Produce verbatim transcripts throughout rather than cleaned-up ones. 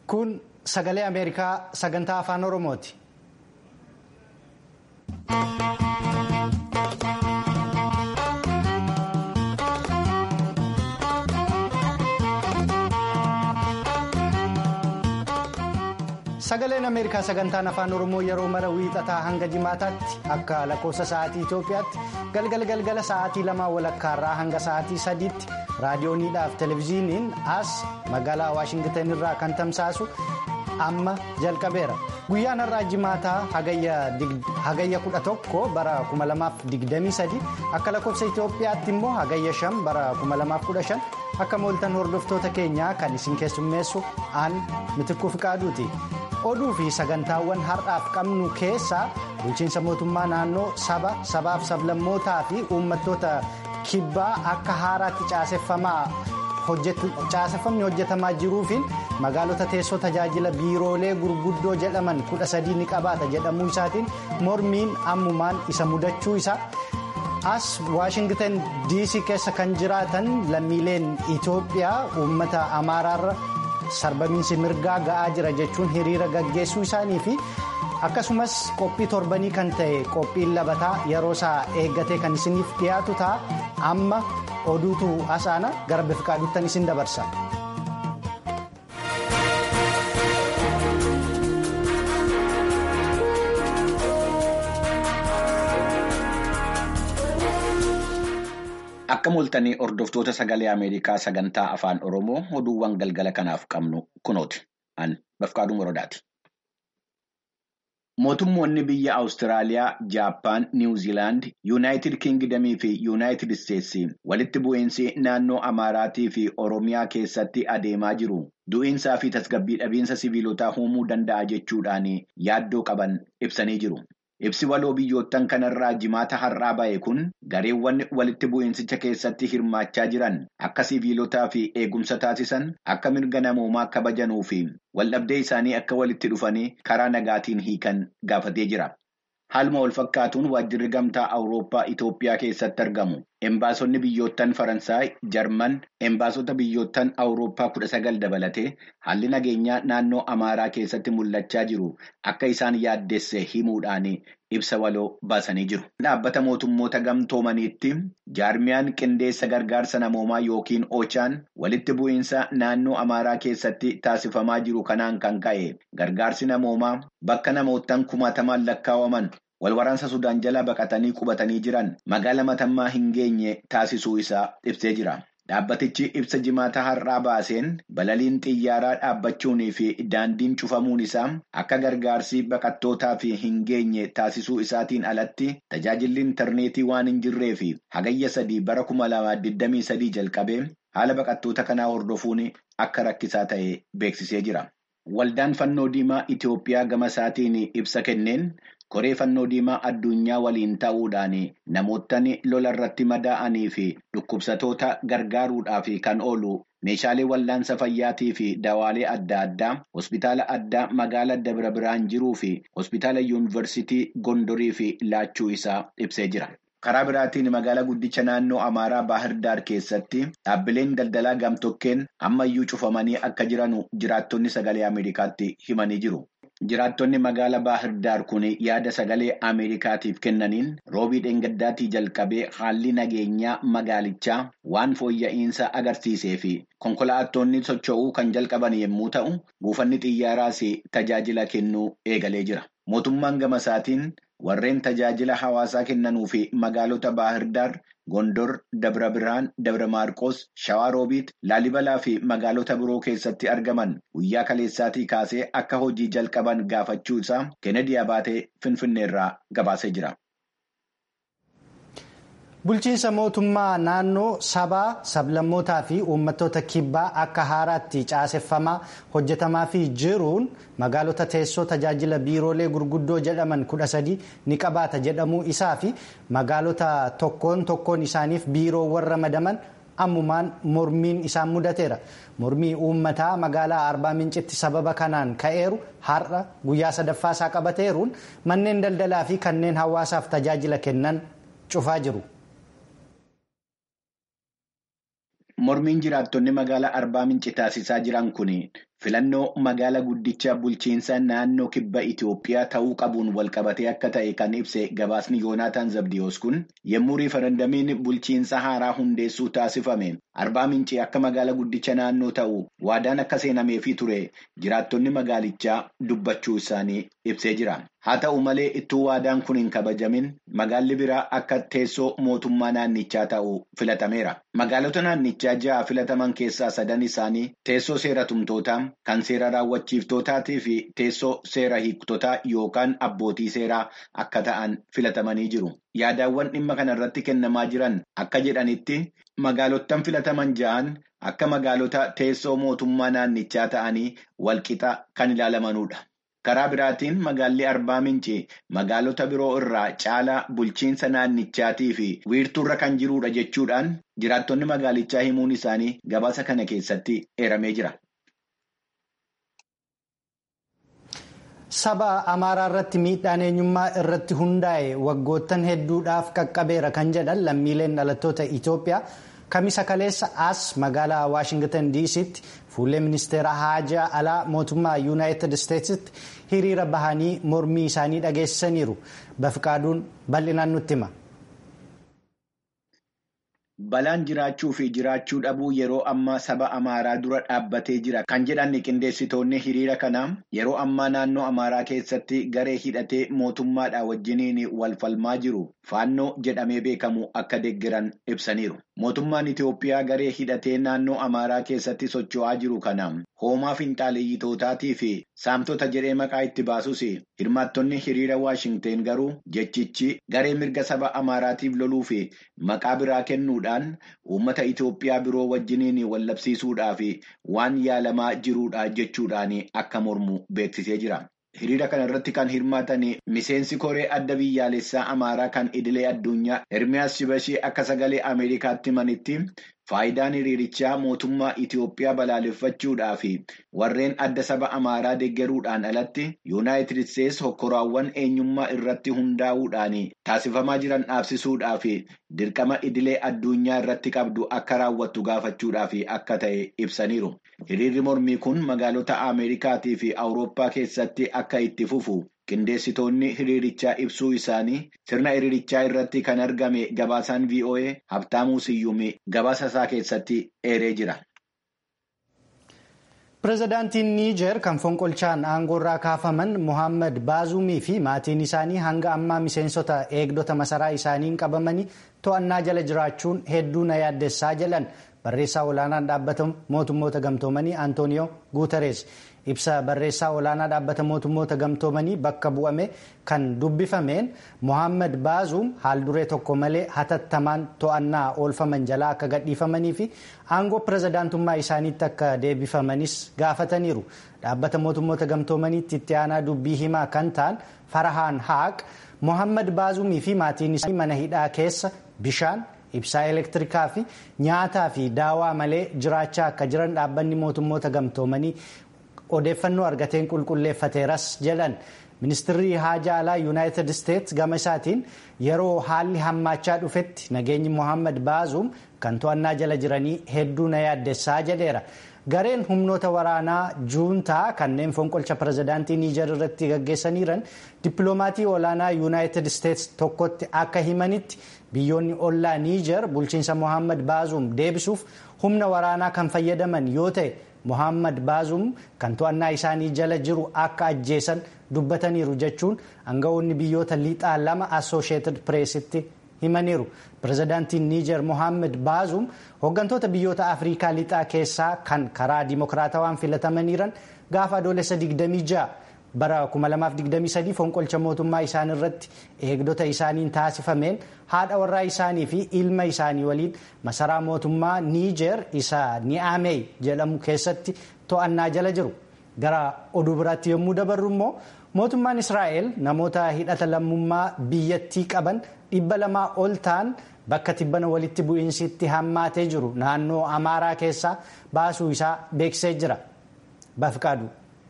Kun sagalee Ameerikaa sagantaa afaan Oromooti. Sagaleen Ameerikaa sagantaan afaan Oromoo yeroo mara wiixataa hanga jimaataatti akka lakkoofsa sa'aatii Itoophiyaatti galgala galgala sa'aatii lamaa walakkaarraa hanga sa'aatii sadiitti raadiyooniidhaaf televezyiiniin as magaalaa Waashingtan irraa kan tamsaasu amma jalqabeera. Guyyaan har'aa jimaataa hagayya kudha tokko bara kuma lamaaf digdamii sadii akka lakkoofsa Itoophiyaatti immoo hagayya shan bara kuma lamaaf kudha shan akka mooltan hordoftoota keenyaa kan isin keessummeessu aan Mitikkuu Fiqaaduuti. Oduu fi sagantaawwan har'aaf qabnu keessaa bulchiinsa mootummaa naannoo saba sabaaf sablammootaa fi uummattoota kibbaa akka haaraatti caaseffamni hojjetamaa jiruufiin magaalota teessoo tajaajila biiroolee gurguddoo jedhaman kudha sadii ni qabaata jedhamuu isaatiin mormiin ammumaan isa mudachuu isaa as Waashingtan diisii keessa kan jiraatan lammiileen Itoophiyaa uummata Amaaraarra. Sarbamiinsi mirgaa ga'aa jira jechuun hiriira gaggeessuu isaanii fi akkasumas qophii torbanii kan ta'e qophiin labataa yeroo isaa eeggatee kan isiniif dhiyaatu ta'a amma oduutu asaana gara bifiqaaduuttan isin dabarsa. Akka mooltanii hordoftoota sagalee Ameerikaa sagantaa afaan Oromoo oduuwwan galgala kanaaf qabnu kunooti. An Bafqaaduu Morodaati. Mootummoonni biyya Awustiraaliyaa, Jaappaan, Niwuziilaand, Yuunaayitid Kingdamii fi Yuunaayitid Isteetsi walitti bu'iinsi naannoo Amaaraatii fi Oromiyaa keessatti adeemaa jiru. Du'iinsaa fi tasgabbii dhabiinsa sibiilotaa uumuu danda'a jechuudhaan yaaddoo qaban ibsanii jiru. Ibsi waloo biyyoottan kanarraa jimaata har'aa ba'e kun gareewwan walitti bu'iinsicha keessatti hirmaachaa jiran akka sibiilotaa fi eegumsa taasisan akka mirga namoomaa kabajanuu fi waldhabdee isaanii akka walitti dhufanii karaa nagaatiin hiikan gaafatee jira. Haaluma wal fakkaatuun waajjirri gamtaa Awurooppaa Itoophiyaa keessatti argamu. Embaasonni biyyoottan Faransaay, Jarman, embaasota biyyoottan Awurooppaa kudha sagal dabalatee haalli nageenyaa naannoo Amaaraa keessatti mul'achaa jiru akka isaan yaaddesse himuudhaan ibsa waloo baasanii jiru. Dhaabbata mootummoota gamtoomaniitti jaarmiyaan qindeessa gargaarsa namoomaa yookiin Ochaan walitti bu'iinsa naannoo Amaaraa keessatti taasifamaa jiru kanaan kan ka'e gargaarsi namoomaa bakka namoottan kumaatamaan lakkaawaman. Walwaraansa Sudaan jala baqatanii qubatanii jiran magaala matammaa hin geenye taasisuu isaa ibsee jira. Dhaabbatichi ibsa jimaata har'aa baaseen balaliin xiyyaaraa dhaabbachuunii fi daandiin cufamuun isaa akka gargaarsi baqattootaaf hin geenye taasisuu isaatiin alatti tajaajilli intarneetii waan hin jirree fi hagayya sadii bara kuma lamaaf digdamii sadii jalqabee haala baqattoota kanaa hordofuun akka rakkisaa ta'e beeksisee jira. Waldaan Fannoo Diimaa Itoophiyaa gama isaatiin ibsa kenneen. Koree Fannoo Diimaa addunyaa waliin ta'uudhaan namoottan lola irratti madaa'anii fi dhukkubsatoota gargaaruudhaaf kan oolu meeshaalee wal'aansa fayyaatii fi dawaalee adda addaa hospitaala addaa magaala Dabra Biraan jiruu fi hospitaala yuunivarsiitii Gondorii fi laachuu isaa ibsee jira. Karaa biraatiin magaala guddicha naannoo Amaaraa Baahirdaar keessatti dhaabbileen daldalaa gamtokkeen ammayyuu cufamanii akka jiranu jiraattonni sagalee Ameerikaatti himanii jiru. Jiraattonni magaala Baahirdaar kun yaada sagalee Ameerikaatiif kennaniin roobii dheengaddaatii jalqabee haalli nageenyaa magaalichaa waan fooyya'insa agarsiisee fi konkolaattonni socho'uu kan jalqaban yommuu ta'u buufanni xiyyaaraas tajaajila kennuu eegalee jira. Mootummaan gama isaatiin warreen tajaajila hawaasaa kennanuu fi magaalota Baahirdaar, Gondor, Dabra Birhaan, Dabra Maarqos, Shawaa Roobiit, Laalibalaa fi magaalota biroo keessatti argaman guyyaa kaleessaatii kaasee akka hojii jalqaban gaafachuu isaa Kennedy Abaatee Finfinneerraa gabaasee jira. Bulchiinsa mootummaa naannoo sabaa sablammootaa fi uummattoota kibbaa akka haaraatti caaseffamaa hojjetamaa fi jiruun magaalota teessoo tajaajila biiroolee gurguddoo jedhaman kudha sadii ni qabaata jedhamuu isaa fi magaalota tokkoon tokkoon isaaniif biiroowwan ramadaman ammumaan mormiin isaan mudateera. Mormii uummataa magaalaa Arbaa Mincitti sababa kanaan ka'eeru har'a guyyaa sadaffaa isaa qabateeruun manneen daldalaa fi kanneen hawaasaaf tajaajila kennan cufaa jiru. Mormiin jiraattonni magaalaa Arbaa Minci taasisaa jiran kun Filannoo magaala guddicha bulchiinsa naannoo kibba Itoophiyaa ta'uu qabuun walqabatee akka ta'e kan ibse gabaasni Yoonaataan Zabdiyoos kun yommuu riifarandamiin bulchiinsa haaraa hundeessuu taasifame Arbaa Mincii akka magaala guddicha naannoo ta'u waadaan akka seenameefii ture jiraattonni magaalichaa dubbachuu isaanii ibsee jira. Haa ta'u malee ittuu waadaan kun hin kabajamin magaalli biraa akka teessoo mootummaa naannichaa ta'u filatameera. Magaalota naannichaa ja'a filataman keessaa sadan isaanii teessoo seera tumtootaa, kan seera raawwachiiftootaatii fi teessoo seera hiiktotaa yookaan abbootii seeraa akka ta'an filatamanii jiru. Yaadaawwan dhimma kana irratti kennamaa jiran akka jedhanitti magaalottan filataman ja'an akka magaalota teessoo mootummaa naannichaa ta'anii walqixa kan ilaalamanudha. Karaa biraatiin magaalli Arbaa Mincii magaalota biroo irraa caalaa bulchiinsa naannichaatii fi wiirtuurra kan jirudha jechuudhaan jiraattonni magaalichaa himuun isaanii gabaasa kana keessatti eeramee jira. Saba Amaaraa irratti miidhaan eenyummaa irratti hundaa'e waggoottan hedduudhaaf qaqqabeera kan jedhan lammiileen dhalattoota Itoophiyaa kamisa kaleessa as magaalaa Waashingtan diisiitti fuullee ministeera haajaa alaa mootummaa yuunaayitid isteetsitti hiriira bahanii mormii isaanii dhageessisaniiru. Bafiqaaduun bal'inaan nutti hima. Balaan jiraachuu fi jiraachuu dhabuu yeroo ammaa saba Amaaraa dura dhaabbatee jira kan jedhan qindeessitoonni hiriira kanaa yeroo ammaa naannoo Amaaraa keessatti garee hidhatee mootummaadhaa wajjiniin wal falmaa jiru faannoo jedhamee beekamu akka deeggaran ibsaniiru. Mootummaan Itoophiyaa garee hidhatee naannoo Amaaraa keessatti socho'aa jiru kana hoomaa finxaaleeyyitootaatii fi saamtota jedhee maqaa itti baasus hirmaattonni hiriira Waashingteen garuu jechichi garee mirga saba Amaaraatiif loluu fi maqaa biraa kennuudhaan uummata Itoophiyaa biroo wajjiniin wallabsiisuudhaaf waan yaalamaa jirudha jechuudhaan akka mormu beeksisee jira. Hiriira kana irratti kan hirmaatan miseensi koree adda biyyaalessaa Amaaraa kan idilee addunyaa Ermiyaas Shibashii akka sagalee Ameerikaatti himanitti faayidaan hiriirichaa mootummaa Itoophiyaa balaaleffachuudhaa fi warreen adda saba Amaaraa deeggaruudhaan alatti yuunaayitid isteetsi hokkoraawwan eenyummaa irratti hundaa'uudhaan taasifamaa jiran dhaabsisuudhaa fi dirqama idilee addunyaa irratti qabdu akka raawwattu gaafachuudhaa fi akka ta'e ibsaniiru. Hiriirri mormii kun magaalota Ameerikaatii fi Awurooppaa keessatti akka itti fufu qindeessitoonni hiriirichaa ibsuu isaanii sirna hiriirichaa irratti kan argame gabaasaan V O A Habtaamuu Siyyumii gabaasa isaa keessatti eeree jira. Pireezidaantiin Niijer kan fonqolchaan aangoorraa kaafaman Mohaammed Baazuumii fi maatiin isaanii hanga ammaa miseensota eegdota masaraa isaaniin qabamanii to'annaa jala jiraachuun hedduu na yaaddessaa jedhan barreessaa olaanaan dhaabbata mootummoota gamtoomanii Antooniyoo Guuterees. Ibsa barreessaa olaanaa dhaabbata mootummoota gamtoomanii bakka bu'ame kan dubbifameen Mohaammed Baazuum haal duree tokko malee hatattamaan to'annaa oolfaman jalaa akka gadhiifamanii fi aangoo pireezidaantummaa isaaniitti akka deebifamanis gaafataniiru. Dhaabbata mootummoota gamtoomaniitti itti aanaa dubbii himaa kan ta'an Farahaan Haaq Mohaammed Baazuumii fi maatiin isaanii mana hidhaa keessa bishaan, ibsaa elektirikaa fi nyaataa fi daawaa malee jiraachaa akka jiran dhaabbanni mootummoota gamtoomanii odeeffannoo argateen qulqulleeffateeras jedhan. Ministeerri haajaa alaa yuunaayitid isteetsi gama isaatiin yeroo haalli hammaachaa dhufetti nageenyi Mohaammed Baazuum kan to'annaa jala jiranii hedduu na yaaddessaa jedheera. Gareen humnoota waraanaa juuntaa kanneen fonqolcha pireezidaantii Niijer irratti gaggeessaniiran dippiloomatii olaanaa yuunaayitid isteetsi tokkotti akka himanitti biyyoonni ollaa Niijer bulchiinsa Mohaammed Baazuum deebisuuf humna waraanaa kan fayyadaman yoo ta'e Mohaammed Baazuum kan to'annaa isaanii jala jiru akka ajjeesan dubbataniiru jechuun aangawoonni biyyoota lixaa lama Associated Pressitti himaniiru. Pireezidaantiin Niijer Mohaammed Baazuum hooggantoota biyyoota Afrikaa lixaa keessaa kan karaa dimokiraatawaan filatamaniiran gaafa adoolessa digdamii ja'a bara kuma lamaaf digdamii sadii fonqolcha mootummaa isaan irratti eegdota isaaniin taasifameen haadha warraa isaanii fi ilma isaanii waliin masaraa mootummaa Niijer isa Ni'aamey jedhamu keessatti to'annaa jala jiru. Gara oduu biraatti yommuu dabarru immoo mootummaan Israa'el namoota hidhata lammummaa biyyattii qaban dhibba lamaa ol ta'an bakka tibbana walitti bu'iinsitti hammaatee jiru naannoo Amaaraa keessaa baasuu isaa beeksisee jira. Bafiqaadu.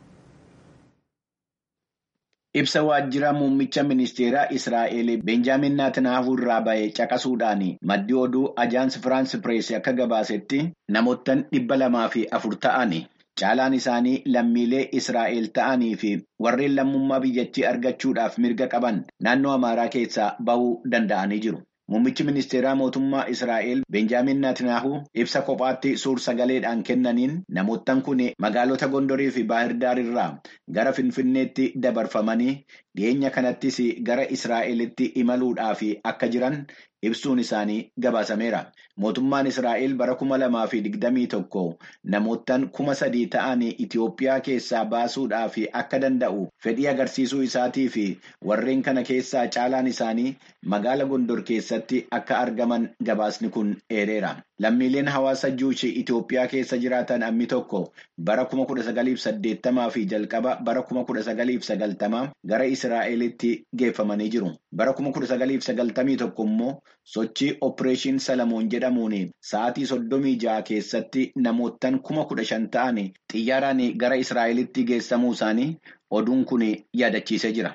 Ibsa waajjira muummicha ministeeraa Israa'el Benjaamin Naatanaahuu irraa ba'e caqasuudhaan maddi oduu Ajaans Firaans Pirees akka gabaasetti namoottan dhibba lamaa fi afur ta'an caalaan isaanii lammiilee Israa'el ta'anii fi warreen lammummaa biyyattii argachuudhaaf mirga qaban naannoo Amaaraa keessaa bahuu danda'anii jiru. Muummichi ministeeraa mootummaa Israa'el Benjaamin Netanyaahuu ibsa kophaatti suur-sagaleedhaan kennaniin namoottan kun magaalota Gondorii fi Baahirdaar irraa gara Finfinneetti dabarfamanii dhiyeenya kanattis gara Israa'elitti imaluudhaaf akka jiran ibsuun isaanii gabaasameera. Mootummaan Israa'el bara kuma lamaa fi digdamii tokko namoottan kuma sadii ta'an Itoophiyaa keessaa baasuudhaaf akka danda'u fedhii agarsiisuu isaatii fi warreen kana keessaa caalaan isaanii magaala Gondor keessatti akka argaman gabaasni kun eereera. Lammiileen hawaasa Juushii Itoophiyaa keessa jiraatan ammi tokko bara kuma kudha sagaliif saddeettamaa fi jalqaba bara kuma kudha sagaliif sagaltamaa gara Israa'elitti geeffamanii jiru. Bara kuma kudha sagaliif sagaltamii tokko immoo sochii Opereeshin Salamoon jedhamuun sa'aatii soddomii ja'a keessatti namoottan kuma kudha shan ta'an xiyyaaraan gara Israa'elitti geessamuu isaanii oduun kun yaadachiisee jira.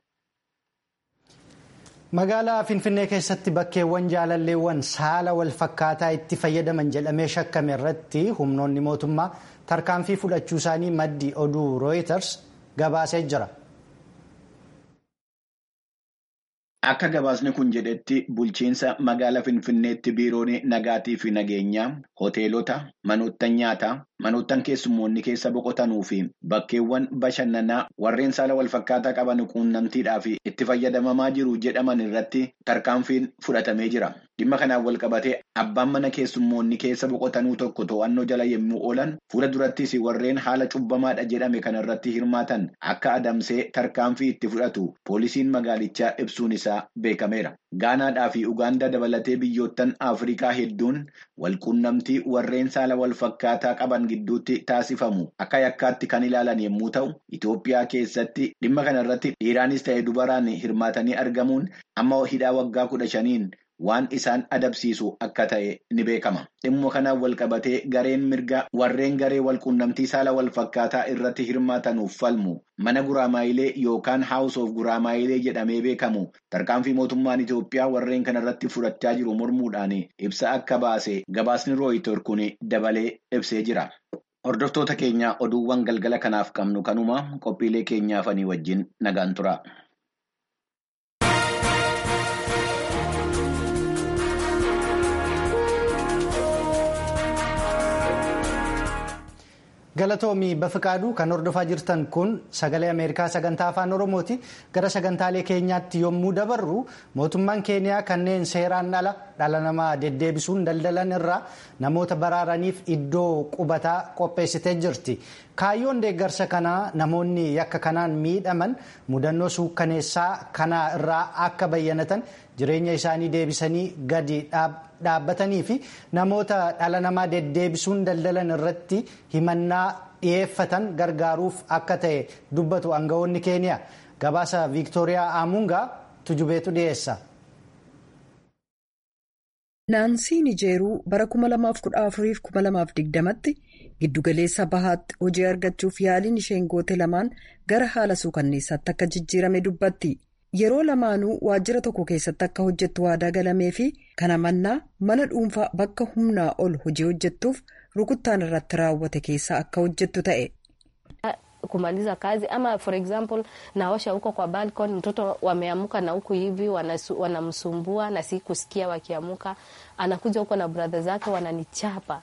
Magaalaa Finfinnee keessatti bakkeewwan jaalalleewwan saala wal fakkaataa itti fayyadaman jedhamee shakkame irratti humnoonni mootummaa tarkaanfii fudhachuu isaanii maddi oduu Reuters gabaasee jira. Akka gabaasni kun jedhetti bulchiinsa magaalaa Finfinneetti biiroon nagaatii fi nageenyaa hoteelota, manoottan nyaataa, manoottan keessummoonni keessa boqotanuu fi bakkeewwan bashannanaa warreen saala wal fakkaataa qaban quunnamtiidhaaf itti fayyadamamaa jiru jedhaman irratti tarkaanfiin fudhatamee jira. Dhimma kanaan wal qabatee abbaan mana keessummoonni keessa boqotanuu tokko to'annoo jala yommuu oolan fuula durattis warreen haala cubbamaadha jedhame kanarratti hirmaatan akka adamsee tarkaanfii itti fudhatu poolisiin magaalichaa ibsuun isaa beekameera. Gaanaadhaa fi Ugaandaa dabalatee biyyoottan Afrikaa hedduun walquunnamtii warreen saala wal fakkaataa qaban gidduutti taasifamu akka yakkaatti kan ilaalan yommuu ta'u, Itoophiyaa keessatti dhimma kanarratti dhiiraanis ta'e dubaraan hirmaatanii argamuun amma hidhaa waggaa kudha shaniin waan isaan adabsiisu akka ta'e ni beekama. Dhimma kanaan wal qabatee gareen mirga warreen garee walquunnamtii saala wal fakkaataa irratti hirmaatanuuf falmu mana Guraamaayilee yookaan House of Guraamaayilee jedhamee beekamu tarkaanfii mootummaan Itoophiyaa warreen kanarratti fudhachaa jiru mormuudhaan ibsa akka baase gabaasni Reuters kun dabalee ibsee jira. Hordoftoota keenya oduuwwan galgala kanaaf qabnu kanuma qophiilee keenyaafanii wajjin nagaan tura. Galatoomii Bafiqaaduu kan hordofaa jirtan kun sagalee Ameerikaa sagantaa afaan Oromooti. Gara sagantaalee keenyaatti yommuu dabarru mootummaan Keeniyaa kanneen seeraan ala dhala namaa deddeebisuun daldalan irraa namoota baraaraniif iddoo qubataa qopheessitee jirti. Kaayyoon deeggarsa kanaa namoonni yakka kanaan miidhaman mudannoo suukkaneessaa kanaa irraa akka bayyanatan jireenya isaanii deebisanii gadi dhaabbatanii fi namoota dhala namaa deddeebisuun daldalan irratti himannaa dhiyeeffatan gargaaruuf akka ta'e dubbatu aangawoonni Keeniyaa. Gabaasa Viiktooriyaa Aamungaa tujubeetu dhiyeessa. Naansii Nijeeruu bara kuma lamaaf kudha afuriif kuma lamaaf digdamatti giddugaleessa bahaatti hojii argachuuf yaaliin isheen goote lamaan gara haala suukanneessaatti akka jijjiirame dubbatti. Yeroo lamaanuu waajjira tokko keessatti akka hojjettu waadaa galamee fi kana mannaa mana dhuunfaa bakka humnaa ol hojii hojjettuuf rukuttaan irratti raawwate keessa akka hojjettu ta'e. Kumaliza kazi ama for example naosha huko kwa balcony mtoto wameamuka na huku hivi wanamsumbua na si kusikia wakiamuka anakuja huko na brother zake wananichapa.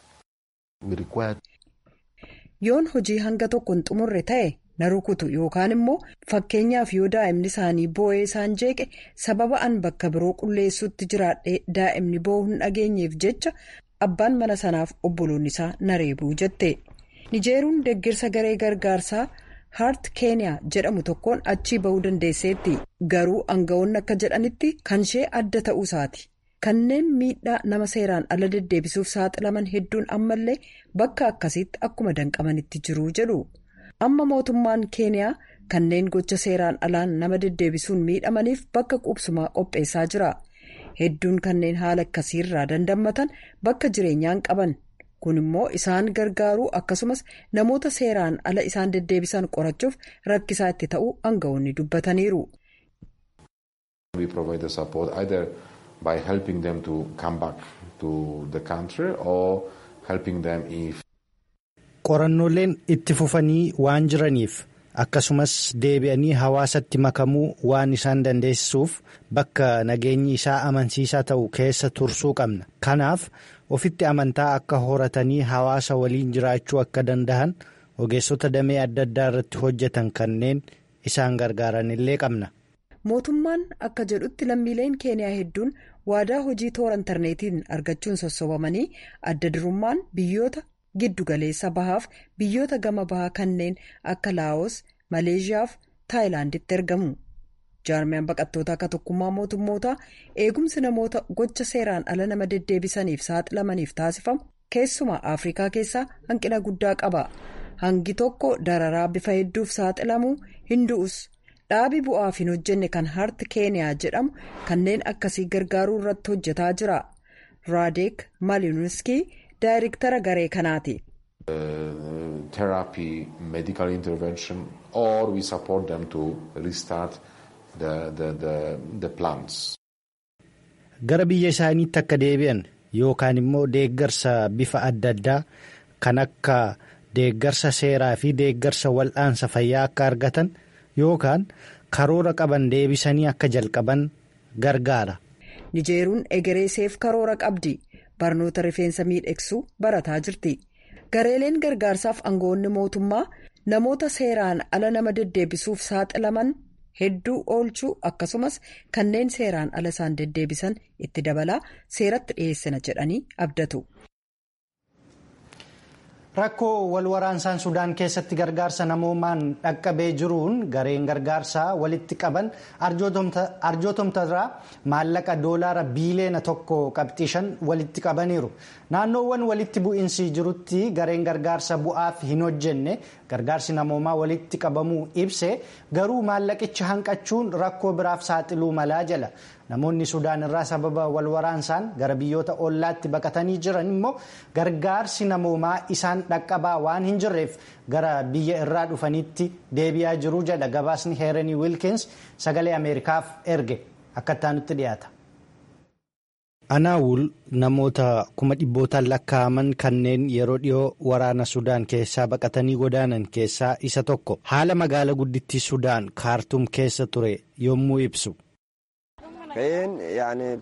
Yoon hojii hanga tokkoon xumurre ta'e na rukutu yookaan immoo fakkeenyaaf yoo daa'imni isaanii boo'ee isaan jeeqe sababa an bakka biroo qulleessuutti jiraadhee daa'imni boo'uu hin dhageenyeef jecha abbaan mana sanaaf obboloonni isaa na reebuu jette. Nijeeruun deeggarsa garee gargaarsaa Heart Kenya jedhamu tokkoon achii bahuu dandeesseetti. Garuu aangawoonni akka jedhanitti kan ishee adda ta'uu isaati. Kanneen miidhaa nama seeraan ala deddeebisuuf saaxilaman hedduun ammallee bakka akkasiitti akkuma danqamanitti jiru jedhu. Amma mootummaan Keeniyaa kanneen gocha seeraan alaan nama deddeebisuun miidhamaniif bakka qubsumaa qopheessaa jira. Hedduun kanneen haala akkasiirraa dandammatan bakka jireenyaan qaban. Kun immoo isaan gargaaruu akkasumas namoota seeraan ala isaan deddeebisan qorachuuf rakkisaa itti ta'uu aangawoonni dubbataniiru. We provide the support either by helping them to come back to the country or helping them if qorannooleen itti fufanii waan jiraniif akkasumas deebi'anii hawaasatti makamuu waan isaan dandeessisuuf bakka nageenyi isaa amansiisaa ta'u keessa tursuu qabna. Kanaaf ofitti amantaa akka horatanii hawaasa waliin jiraachuu akka danda'an ogeessota damee adda addaa irratti hojjetan kanneen isaan gargaaran illee qabna. Mootummaan akka jedhutti lammiileen keeniyaa hedduun waadaa hojii toora intarneetiin argachuun sossobamanii adda durummaan biyyoota giddu galeessa bahaaf biyyoota gama bahaa kanneen akka laawos maleeshiyaa fi taayilaanditti ergamu. Jaarmiyaan baqattoota akka tokkummaa mootummootaa eegumsi namoota gocha seeraan ala nama deddeebisaniif saaxilamaniif taasifamu keessumaa Afrikaa keessaa hanqina guddaa qaba. Hangi tokko dararaa bifa hedduuf saaxilamu hindu'us. Dhaabii bu'aaf hin hojjenne kan harti keeniyaa jedhamu kanneen akkasii gargaaruu irratti hojjetaa jira. Raadek Malinuski daayirektara garee kanaati. Therapy, medical intervention, or we support them to restart the the the, the plants. Gara biyya isaaniitti akka deebi'an yookaan immoo deeggarsa bifa adda addaa kan akka deeggarsa seeraa fi deeggarsa wal'aansa fayyaa akka argatan. Yookaan karoora qaban deebisanii akka jalqaban gargaara. Nijeeruun egereeseef karoora qabdi. Barnoota rifeensa miidhagsuu barataa jirti. Gareeleen gargaarsaaf aangoonni mootummaa namoota seeraan ala nama deddeebisuuf saaxilaman hedduu oolchuu akkasumas kanneen seeraan ala isaan deddeebisan itti dabalaa seeratti dhiyeessina jedhanii abdatu. Rakkoo wal waraansaan Sudaan keessatti gargaarsa namoomaan dhaqqabee jiruun gareen gargaarsaa walitti qaban arjootomtarraa maallaqa doolaara biiliyoona tokko qabxii shan walitti qabaniiru. Naannoowwan walitti bu'iinsi jirutti gareen gargaarsa bu'aaf hin hojjenne gargaarsi namoomaa walitti qabamuu ibse garuu maallaqicha hanqachuun rakkoo biraaf saaxiluu malaa jala. Namoonni Sudaan irraa sababa wal waraansaan gara biyyoota ollaatti baqatanii jiran immoo gargaarsi namoomaa isaan dhaqqabaa waan hin jirreef gara biyya irraa dhufanitti deebi'aa jiru jedha gabaasni Heeranii Wilkins sagalee Ameerikaaf erge akka itti dhiyaata. Anaawul namoota kuma dhibbootaan lakkaa'aman kanneen yeroo dhiyoo waraana Sudaan keessaa baqatanii godaanan keessaa isa tokko haala magaala guddittii Sudaan Kaartum keessa ture yommuu ibsu. The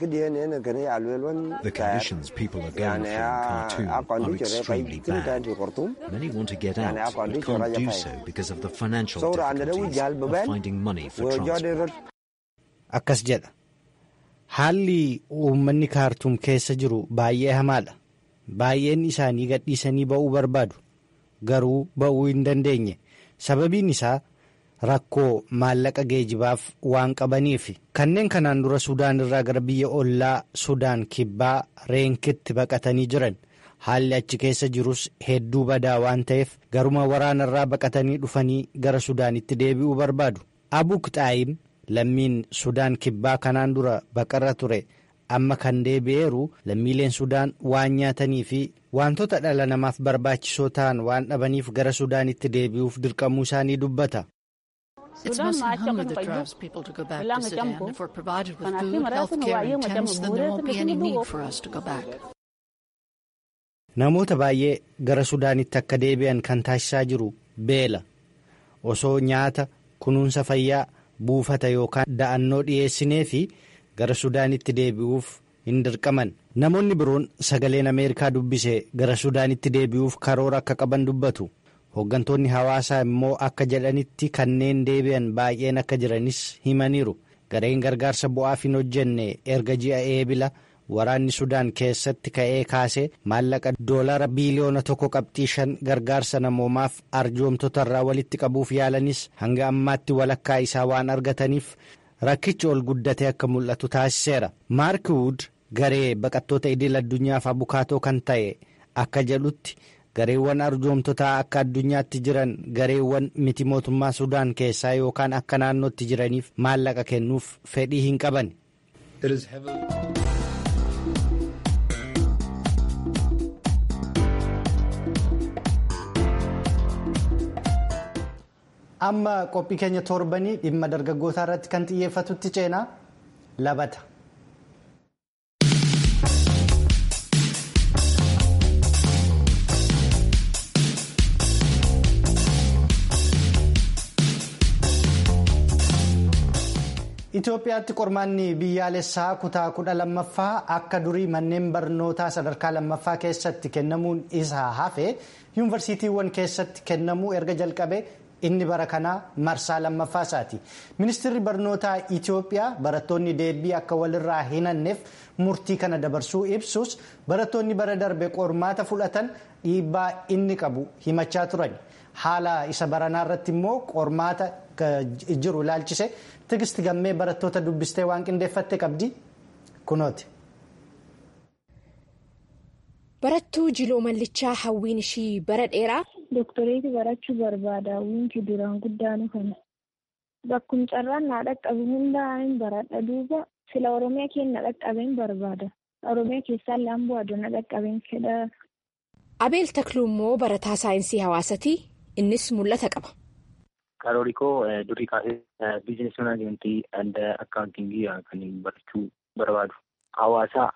conditions people are going through in Khartoum are extremely bad. Many want to get out but can't do so because of the financial difficulties of finding money for transport. Akkas jedha. Haalli uummanni Kaartum keessa jiru baay'ee hamaadha. Baay'een isaanii gadhiisanii ba'uu barbaadu. Garuu ba'uu hin dandeenye. Sababiin isaa rakkoo maallaqa geejibaaf waan qabaniif kanneen kanaan dura Sudaan irraa gara biyya ollaa Sudaan kibbaa Reenkitti baqatanii jiran haalli achi keessa jirus hedduu badaa waan ta'eef garuma waraana irraa baqatanii dhufanii gara Sudaanitti deebi'uu barbaadu. Abuk Xaayim lammiin Sudaan kibbaa kanaan dura baqarra ture amma kan deebi'eeru lammiileen Sudaan waan nyaatanii fi wantoota dhala namaaf barbaachisoo ta'an waan dhabaniif gara Sudaanitti deebi'uuf dirqamuu isaanii dubbata. It's mostly hunger that drives people to go back to Sudan. If we're provided with food, healthcare, and tents, then there won't be any need for us to go back. Namoota baay'ee gara Sudaanitti akka deebi'an kan taasisaa jiru beela. Osoo nyaata, kunuunsa fayyaa, buufata yookaan da'annoo dhiyeessinee fi gara Sudaanitti deebi'uuf hin dirqaman. Namoonni biroon sagaleen Ameerikaa dubbise gara Sudaanitti deebi'uuf karoora akka qaban dubbatu. Hooggantoonni hawaasaa immoo akka jedhanitti kanneen deebi'an baay'een akka jiranis himaniiru. Gareen gargaarsa bu'aaf hin hojjenne erga ji'a eebila waraanni Sudaan keessatti ka'ee kaasee maallaqa doolaara biiliyoona tokko qabxii shan gargaarsa namoomaaf arjoomtotarraa walitti qabuuf yaalanis hanga ammaatti walakkaa isaa waan argataniif rakkichi ol guddatee akka mul'atu taasiseera. Maark Wood garee baqattoota idil addunyaaf abukaatoo kan ta'e akka jedhutti. Gareewwan arjoomtotaa akka addunyaatti jiran gareewwan miti mootummaa Sudaan keessaa yookaan akka naannootti jiraniif maallaqa kennuuf fedhii hin qaban. Amma qophii keenya torbanii dhimma dargaggootaa irratti kan xiyyeeffatutti ceenaa labata. Itoophiyaatti qormaanni biyyaalessaa kutaa kudha lammaffaa akka durii manneen barnootaa sadarkaa lammaffaa keessatti kennamuun isaa hafe yuunivarsiitiiwwan keessatti kennamuu erga jalqabe inni bara kanaa marsaa lammaffaa isaati. Ministeerri barnootaa Itoophiyaa barattoonni deebii akka walirraa hin hanneef murtii kana dabarsuu ibsus barattoonni bara darbe qormaata fudhatan dhiibbaa inni qabu himachaa turan. Haala isa baranaa irratti immoo qormaata jiru ilaalchise Tigisti Gammee barattoota dubbistee waan qindeeffatte qabdi kunooti. Barattuu Jiloo Mallichaa hawwiin ishii bara dheeraa. Dooktoreetii barachuu barbaada hawwiinki duraan guddaan kana. Bakkum carraan na dhaqqabu hundaa'an baradha duuba sila Oromiyaa keenya dhaqqabeen barbaada. Oromiyaa keessaa laamboo aduu na dhaqqabeen fedha. Abeel Takluu immoo barataa saayinsii hawaasatii innis mul'ata qaba. Karoorikoo durii kaasee biizinesi manaajimentii adda akkaawuntingii kan barachuu barbaadu. Hawaasaa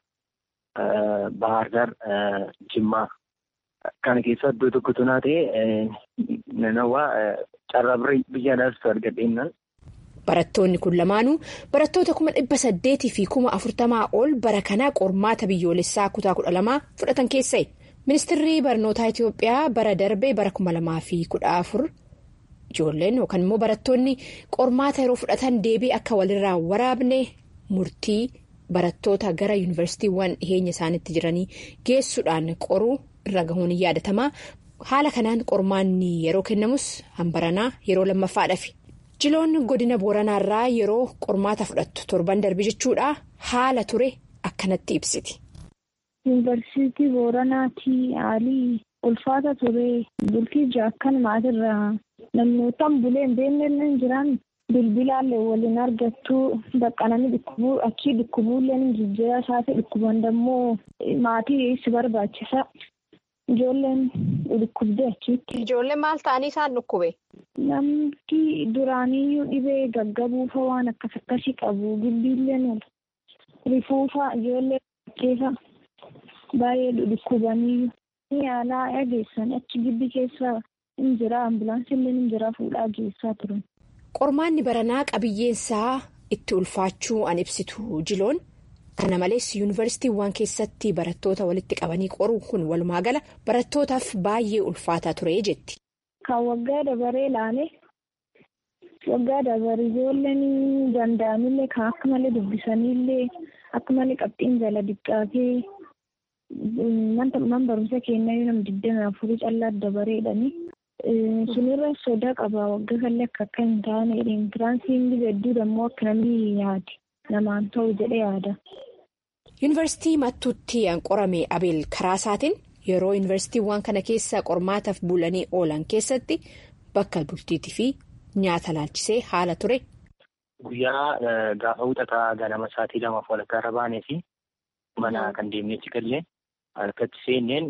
Bahaardar Jimmaa kana keessa iddoo tokkotu naa ta'e nanawaa carraa biyya alaatti argadheennan. Barattoonni kun lamaanuu barattoota kuma dhibba saddeetii fi kuma afurtamaa ol bara kanaa qormaata biyyoolessaa kutaa kudha lamaa fudhatan keessa'e. Ministeerri barnootaa Itoophiyaa bara darbee bara kuma lamaa fi kudha afur ijoolleen yookaan immoo barattoonni qormaata yeroo fudhatan deebii akka walirraa waraabne murtii barattoota gara yuunivarsiitiiwwan dhiheenya isaaniitti jiranii geessuudhaan qoruu irra gahuun yaadatamaa. Haala kanaan qormaanni yeroo kennamus hambaranaa yeroo lammaffaadhaaf. Jiloon godina Booranaarraa yeroo qormaata fudhattu torban darbe jechuudha haala ture akkanatti ibsiti. Yuunivarsiitii Booranaatii haalli ulfaata ture bultii jaakkan maatirraa namootaan buleen beelleen jiran bilbilaallee waliin argattu baqqananii dhukkubuu achii dhukkubuulleen jijjiiraa isaati dhukkuban dammoo maatii si barbaachisa. Ijoolleen dhukkubdee achitti. Ijoolleen maal ta'anii isaan dhukkube? Namni duraaniyyuu dhibee gaggabuufa waan akkas akkasii qabu gibbiilleen rifuufa ijoollee keessa. Baay'ee dhukkubanii yaalaa eegessan achi gibbii keessa hin jira ambulaansiillee hin jira fuudhaa geessaa turan. Qormaanni baranaa qabiyyeensaa itti ulfaachuu an ibsitu Jiloon. Kana malees yuunivarsiitiiwwan keessatti barattoota walitti qabanii qoruun kun walumaa gala barattootaaf baay'ee ulfaataa ture jetti. Kan waggaa dabaree ilaale waggaa dabaree ijoolleen danda'amillee kan akka malee dubbisaniillee akka malee qabxiin jala diqqaatee. Man barumsa keenya yoo nam digdami afurii callaa dabareedhani. Sunirra sodaa qaba waggaa kallee akka akka hin taane intiraansiin hedduu dammoo akka namni yaade namaan ta'u jedhee yaada. Yuunivarsiitii Mattuutti an qorame Abeel karaa isaatiin yeroo yuunivarsiitiiwwan kana keessa qormaataaf bulanii oolan keessatti bakka bultiitii fi nyaata laalchisee haala ture. Guyyaa gaafa wuxataa ganama sa'aatii lamaaf walakkaa irra baanee fi mana kan deemnee achi gallee. Harkatti seenneen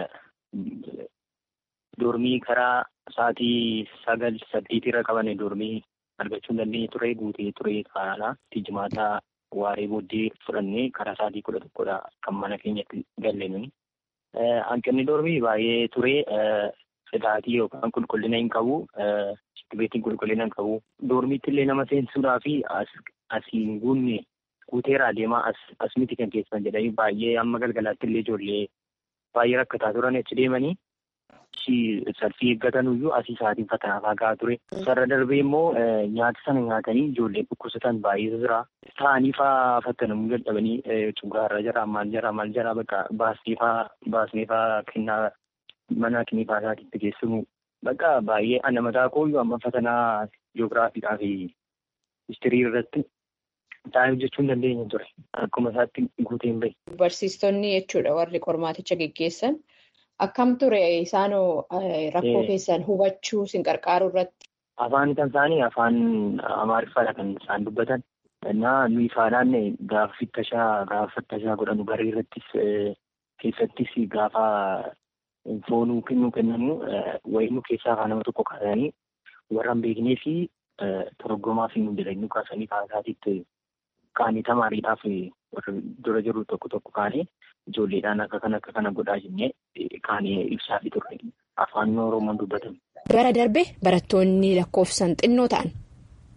dormii karaa sa'aatii sagal saddeetii irra qabane dormii argachuu hin dandeenye ture guutee ture karaa tijjimaataa waaree booddee fudhannee karaa sa'aatii kudha tokkodha kan mana keenyatti galleen. Hanqinni dormii baay'ee ture fedhaatii yookaan qulqullina hin qabu dibeetiin qulqullina hin qabu dormiitti illee nama seensuudhaa fi asiin guunne. Guuteeraa deemaa as as miti kan keessan jedhanii baay'ee amma galgalaatti illee ijoollee baay'ee rakkataa turan achi deemanii salfii eeggatanuyyuu asii sa'aatiin fatanaafaa gahaa ture. Sarara darbee immoo nyaata sana nyaatanii ijoollee dhukkubsatan baay'ee jira. Ta'anii fa'aa fattanamuu jalqabanii cugaarra jira maal jira maal jira bakka baasneefaa baasneefaa kennaa mana kiniifaa isaatiitti geessimu bakka baay'ee ana mataa kooyyuu amma fatanaa ji'oogiraafiidhaa fi histirii irratti. Taa'ee hojjechuu hin dandeenye ture. Akkuma isaatti guutee hin bahe. Barsiistonni jechuudha warri qormaaticha geggeessan akkam ture isaanoo rakkoo keessan hubachuu isin qarqaaru irratti. Afaan kan isaanii afaan Amaariffaadha kan isaan dubbatan. Innaa nuyi faadhaan gaafa fittashaa gaafa fittashaa godhanu garee irrattis keessattis gaafa foonuu kennuu kennamu wayinuu keessaa afaan nama tokko kaasanii warra hin beeknee fi torgomaa fi nu jedhanii kaasanii kaasaatiitti. Kaanii tamaariidhaaf dura jiru tokko tokko kaanii ijoolleedhaan akka kana akka kana godhaa jennee kaanii ibsaa fi turre afaan Oromoon dubbatan. Bara darbe barattoonni lakkoofsan xinnoo ta'an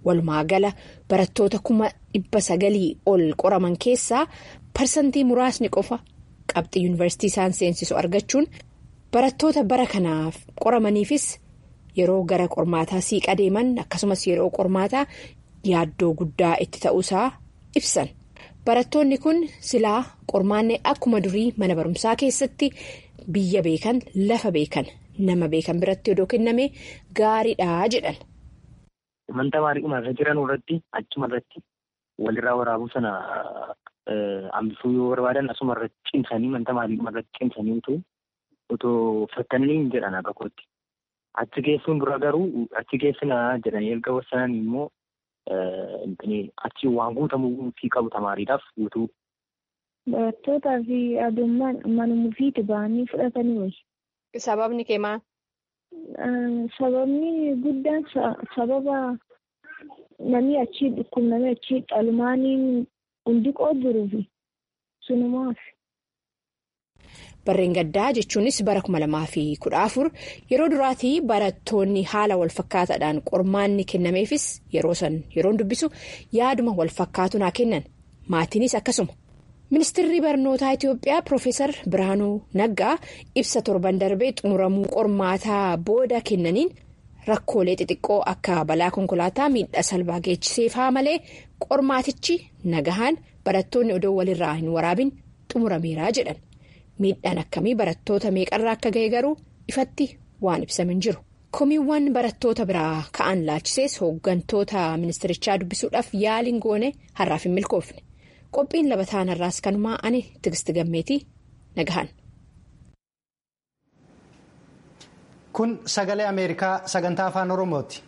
Walumaa gala barattoota kuma dhibba sagalii ol qoraman keessaa parsantii muraasni qofa qabxii yuunivarsiitii isaan seensisu argachuun barattoota bara kanaaf qoramaniifis yeroo gara qormaataa siiqa deeman akkasumas yeroo qormaataa yaaddoo guddaa itti ta'uusaa ibsan. Barattoonni kun silaa qormaanni akkuma durii mana barumsaa keessatti biyya beekan lafa beekan nama beekan biratti odoo kenname gaariidhaa jedhan. Manta maaliidhuma irra jiran irratti achuma irratti walirraa waraabuu sana hambisuu yoo barbaadan asuma irratti cimsanii manta maaliidhuma irratti cimsanii utuu otoo fattanii hin jedhan akka kootti. Achi geessuun dura garuu achi geessinaa jedhanii erga wassanan immoo achi waan guutamuu fi qabu tamaariidhaaf guutuu. Barattootaa fi addummaan manumuu fi ba'anii fudhatanii wayi. Sababni kee maal? Sababni guddaan sababa namni achii dhukkubnamee achii dhalmaaniin hundi jiruufi sunumaaf. Barreen gaddaa jechuunis bara kuma lamaa fi kudha afur yeroo duraatii barattoonni haala walfakkaataadhaan qormaanni kennameefis yeroo san yeroon dubbisu yaaduma walfakkaatu naa kennan maatiinis akkasuma. Ministeerri barnootaa Itoophiyaa Profeesar Biraanuu Naggaa ibsa torban darbee xumuramuu qormaataa booda kennaniin rakkoolee xixiqqoo akka balaa konkolaataa miidhaa salphaa geessiseef haa malee qormaatichi nagahaan barattoonni odoo walirraa hin waraabin xumurameeraa jedhan. Miidhaan akkamii barattoota meeqarraa akka ga'e garuu ifatti waan ibsamin jiru. Komiiwwan barattoota biraa ka'an laachisees hooggantoota ministeerichaa dubbisuudhaaf yaaliin goone har'aaf hin milkoofne. Qophiin labataan har'aas kanumaa ani Tigisti Gammeetii nagahan. Kun sagalee Ameerikaa sagantaa afaan Oromooti.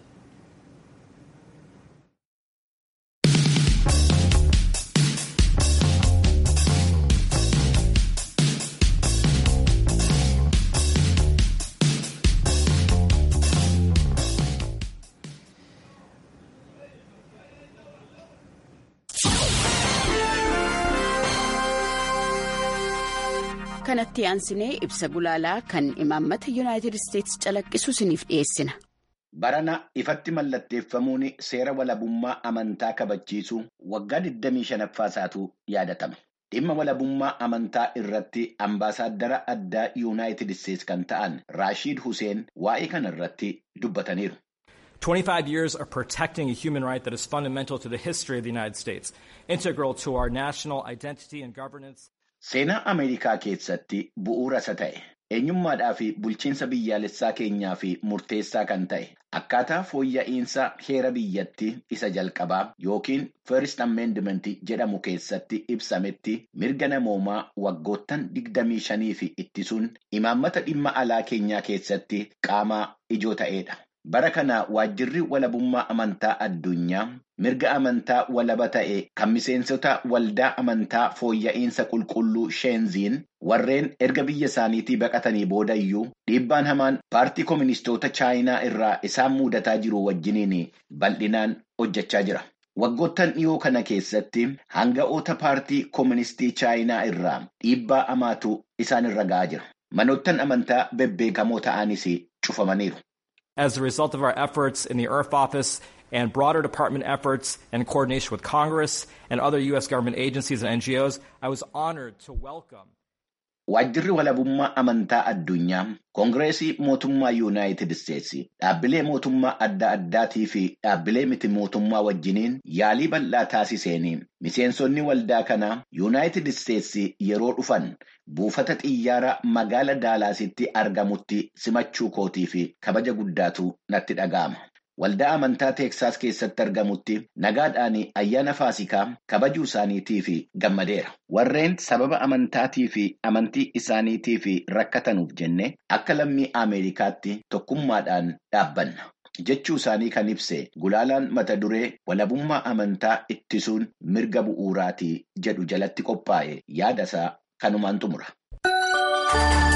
Kanatti aansinee ibsa gulaalaa kan imaammata Yuunaayitid Isteetsi calaqqisu isiniif dhiyeessina. Barana ifatti mallatteeffamuun seera walabummaa amantaa kabachiisu waggaa digdamii shanaffaa isaatu yaadatama. Dhimma walabummaa amantaa irratti ambaasaaddara addaa Yuunaayitid Isteetsi kan ta'an Raashiid Huseen waa'ee kana irratti dubbataniiru. twenty-five years of protecting a human right that is fundamental to the history of the United States, integral to our national identity and governance. Seenaa Ameerikaa keessatti bu'uura isa ta'e eenyummaadhaa fi bulchiinsa biyyaalessaa keenyaa fi murteessaa kan ta'e akkaataa fooyya'insa heera biyyatti isa jalqabaa yookiin First Amendment jedhamu keessatti ibsametti mirga namoomaa waggoottan digdamii shanii fi ittisuun imaammata dhimma alaa keenyaa keessatti qaama ijoo ta'edha. Bara kana waajjirri walabummaa amantaa addunyaa mirga amantaa walaba ta'e kan miseensota waldaa amantaa fooyya'insa qulqulluu sheenziin warreen erga biyya isaaniitii baqatanii booda iyyuu dhiibbaan hamaan paartii kooministoota chaayinaa irraa isaan mudataa jiru wajjiniin bal'inaan hojjechaa jira. Waggoottan dhiyoo kana keessatti hanga'oota paartii kooministii chaayinaa irraa dhiibbaa hamaatu isaan irra ga'aa jira. Manoottan amantaa bebbeekamoo ta'anis cufamaniiru. As a result of our efforts in the I R F office and broader department efforts and coordination with Congress and other U S government agencies and N G Os, I was honored to welcome. Waajjirri walabummaa amantaa addunyaa Koongireesii mootummaa Yuunaayitid Isteetsi dhaabbilee mootummaa adda addaatii fi dhaabbilee miti mootummaa wajjiniin yaalii bal'aa taasiseen miseensonni waldaa kanaa Yuunaayitid Isteetsi yeroo dhufan buufata xiyyaara magaala Daalaasitti argamutti simachuu kootii fi kabaja guddaatu natti dhaga'ama. Waldaa amantaa Teeksaas keessatti argamutti nagaadhaan ayyaana Faasikaa kabajuu isaaniitii fi gammadeera. Warreen sababa amantaatii fi amantii isaaniitii fi rakkatanuuf jenne akka lammii Ameerikaatti tokkummaadhaan dhaabbanna. Jechuu isaanii kan ibse gulaalaan mata duree walabummaa amantaa ittisuun mirga bu'uuraatii jedhu jalatti qophaa'e yaada isaa kanumaan xumura.